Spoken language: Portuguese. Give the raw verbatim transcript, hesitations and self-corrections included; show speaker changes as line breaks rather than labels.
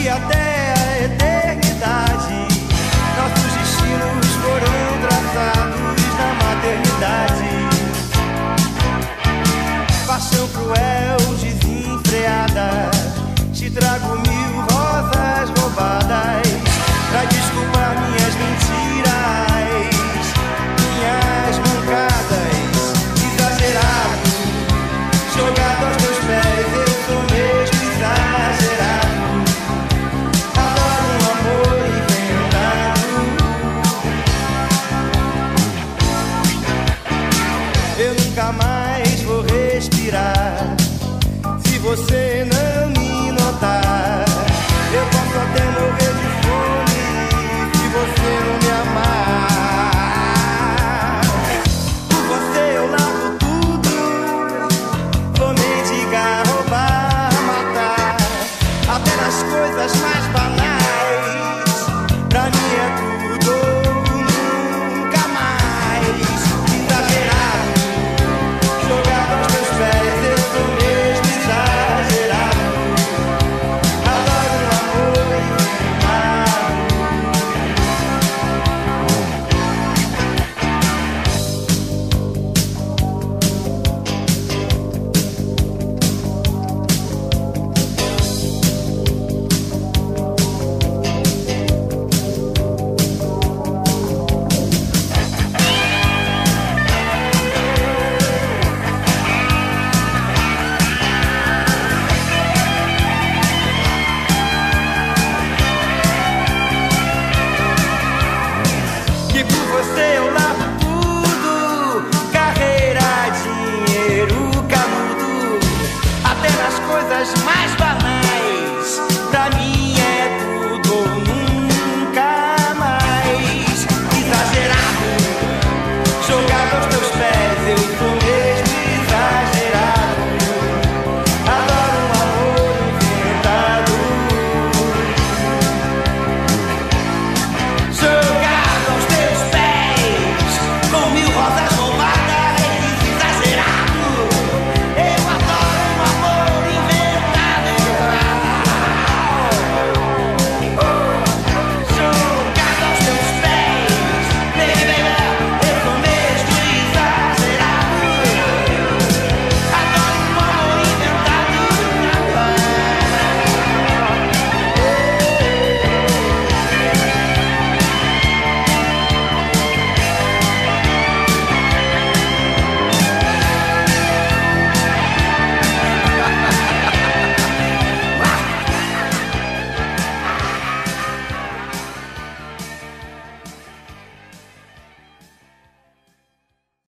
daqui até a eternidade. Nossos destinos foram traçados na maternidade. Paixão cruel, desenfreada, te trago mil rosas roubadas pra desculpar minhas mentiras, minhas mancadas. Exagerado, jogado aos teus pés, eu sou mesmo exagerado. Adoro um amor inventado. Eu nunca mais vou respirar se você não